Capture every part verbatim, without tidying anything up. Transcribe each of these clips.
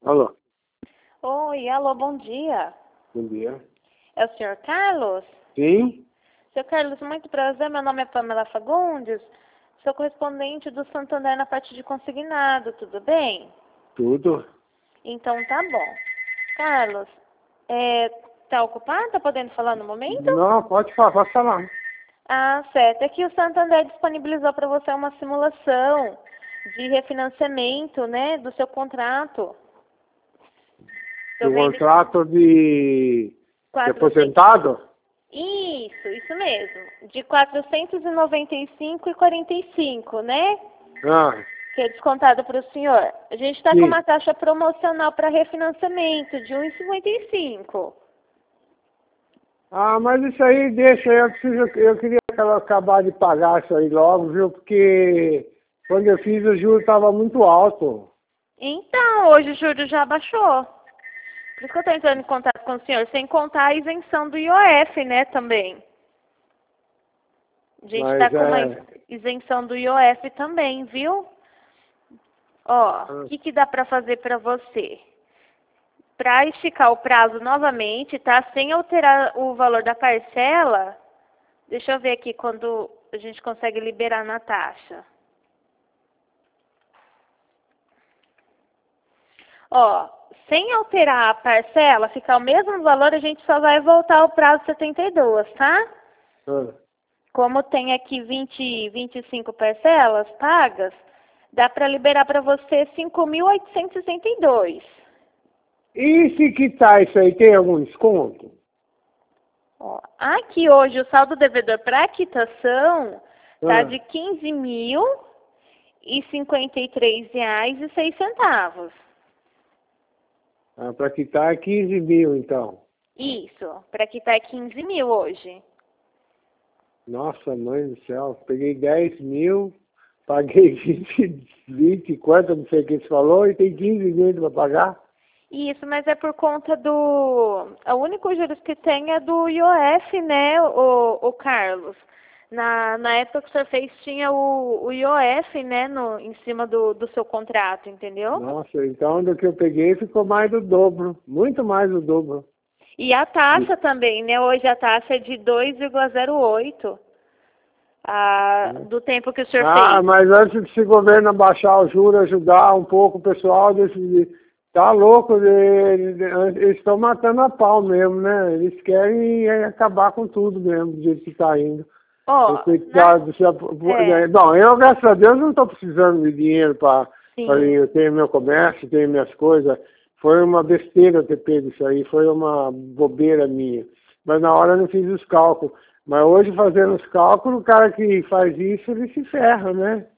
Alô? Oi, alô, bom dia. Bom dia. É o senhor Carlos? Sim? Senhor Carlos, muito prazer, meu nome é Pamela Fagundes, sou correspondente do Santander na parte de consignado, tudo bem? Tudo? Então tá bom. Carlos, é, tá ocupado? Tá podendo falar no momento? Não, pode falar, pode falar. Ah, certo. É que o Santander disponibilizou para você uma simulação de refinanciamento, né, do seu contrato. Tô O vendo contrato de, de quatrocentos. aposentado? Isso, isso mesmo. De quatrocentos e noventa e cinco e quarenta e cinco, né? Ah, Que é descontado para o senhor. A gente está com sim. uma taxa promocional para refinanciamento de um e cinquenta e cinco. Ah, mas isso aí deixa, eu preciso, eu queria que ela acabar de pagar isso aí logo, viu? Porque quando eu fiz o juro estava muito alto. Então, hoje o juro já baixou. Por isso que eu estou entrando em contato com o senhor, sem contar a isenção do I O F, né, também. A gente está Mas com uma é. isenção do I O F também, viu? Ó, o que, que dá para fazer para você? Para esticar o prazo novamente, tá? Sem alterar o valor da parcela, deixa eu ver aqui quando a gente consegue liberar na taxa. Ó, sem alterar a parcela, ficar o mesmo valor, a gente só vai voltar ao prazo setenta e dois, tá? Ah. Como tem aqui vinte, vinte e cinco parcelas pagas, dá para liberar para você cinco mil oitocentos e sessenta e dois. E se quitar isso aí, tem algum desconto? Ó, aqui hoje o saldo devedor para quitação está Ah. de quinze mil e cinquenta e três reais e seis centavos. Ah, para quitar é quinze mil, então. Isso, para quitar é quinze mil hoje. Nossa, mãe do céu, peguei dez mil, paguei vinte, vinte, quanto, não sei o que você falou, e tem quinze mil para pagar. Isso, mas é por conta do... O único juros que tem é do I O F, né, o, o Carlos? Na, na época que o senhor fez, tinha o, o I O F, né, no, em cima do, do seu contrato, entendeu? Nossa, então do que eu peguei ficou mais do dobro, muito mais do dobro. E a taxa também, né? Hoje a taxa é de dois vírgula zero oito ah, do tempo que o senhor Ah, fez. mas antes desse governo abaixar o juro, ajudar um pouco o pessoal, desse, tá louco, eles eles estão matando a pau mesmo, né? Eles querem acabar com tudo mesmo, do jeito que tá indo. Ó, Coitado, na... é, bom, eu, graças a Deus, não estou precisando de dinheiro para... Eu tenho meu comércio, tenho minhas coisas. Foi uma besteira ter pego isso aí, foi uma bobeira minha. Mas na hora eu não fiz os cálculos. Mas hoje, fazendo os cálculos, o cara que faz isso, ele se ferra, né?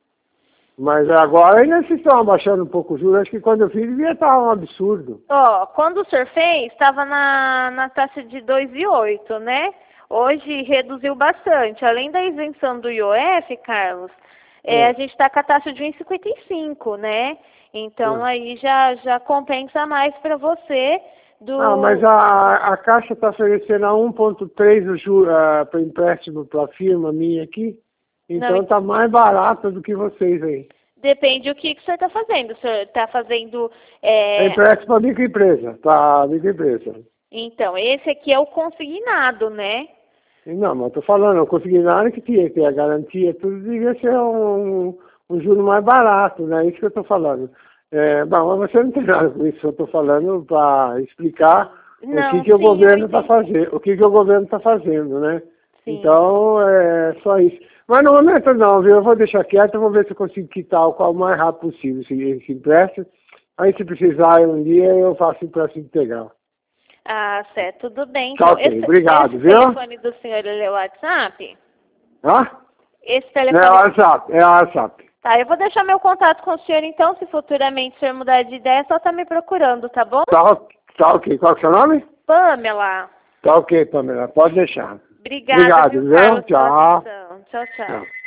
Mas agora ainda se estão abaixando um pouco os juros. Acho que quando eu fiz, devia estar um absurdo. Ó, quando o senhor fez, estava na, na taxa de dois vírgula oito, né? Hoje reduziu bastante. Além da isenção do I O F, Carlos, é, É. a gente está com a taxa de um vírgula cinquenta e cinco, né? Então É. aí já, já compensa mais para você do... Ah, mas a, a Caixa está oferecendo a um ponto três o juro para empréstimo para a firma minha aqui. Então está mais barato do que vocês aí. Depende do que, que o senhor está fazendo. O senhor está fazendo... É É... empréstimo para microempresa, para microempresa. Então, esse aqui é o consignado, né? Não, mas estou falando, eu consegui na hora que tinha que ter a garantia, tudo devia ser um, um juro mais barato, né? Isso que eu estou falando. É, bom, mas você não tem nada com isso, eu estou falando para explicar Não, o que, que o sim, governo está fazendo, o que, que o governo está fazendo, né? Sim. Então, é só isso. Mas no momento não, viu? Eu vou deixar quieto, eu vou ver se eu consigo quitar o qual o mais rápido possível esse, esse empréstimo. Aí se precisar um dia, eu faço empréstimo integral. Ah, certo, tudo bem. Tá, Então, ok, esse, obrigado, esse viu? telefone do senhor, ele é o WhatsApp? Hã? Esse telefone... É o WhatsApp, é o WhatsApp. Tá, eu vou deixar meu contato com o senhor, então, se futuramente o senhor mudar de ideia, é só tá me procurando, tá bom? Tá, tá ok. Qual que é o seu nome? Pamela. Tá ok, Pamela. Pode deixar. Obrigada, Obrigado, viu, viu? Carlos, pela Tchau. atenção. Tchau, tchau. Tchau.